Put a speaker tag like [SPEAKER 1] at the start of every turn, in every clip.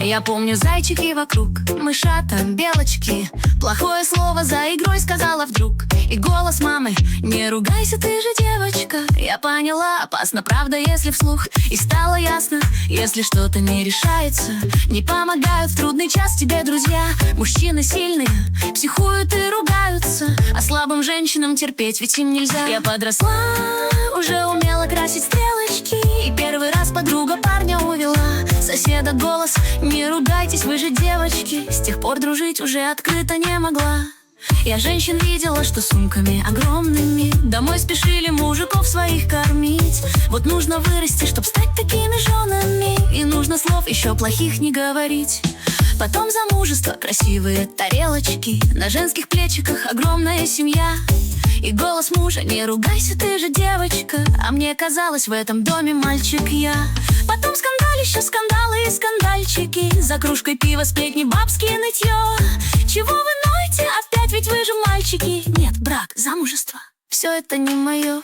[SPEAKER 1] Я помню зайчики вокруг, мышата, белочки. Плохое слово за игрой сказала вдруг. И голос мамы: не ругайся, ты же девочка. Я поняла, опасно, правда, если вслух. И стало ясно, если что-то не решается, не помогают в трудный час тебе друзья. Мужчины сильные психуют и ругаются, а слабым женщинам терпеть ведь им нельзя. Я подросла, уже умела красить стрелочки, и первый раз подруга парня увела. Соседа голос: не ругайтесь, вы же девочки. С тех пор дружить уже открыто не могла. Я женщин видела, что сумками огромными домой спешили мужиков своих кормить. Вот нужно вырасти, чтоб стать такими женами, и нужно слов еще плохих не говорить. Потом замужество, красивые тарелочки, на женских плечиках огромная семья. И голос мужа: не ругайся, ты же девочка. А мне казалось, в этом доме мальчик я. Потом скандалище, скандалы и скандальчики, за кружкой пива сплетни, бабские нытье. Чего вы ноете опять, ведь вы же мальчики? Нет, брак, замужество, все это не мое.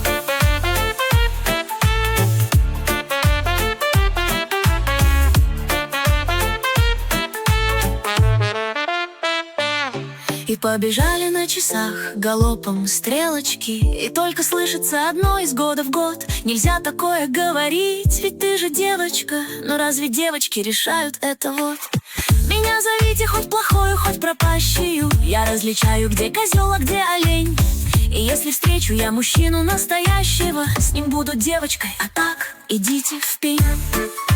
[SPEAKER 1] И побежали на часах галопом стрелочки, и только слышится одно из года в год: нельзя такое говорить, ведь ты же девочка. Но разве девочки решают это вот? Меня зовите хоть плохую, хоть пропащую, я различаю, где козел, а где олень. И если встречу я мужчину настоящего, с ним буду девочкой, а так идите в пень.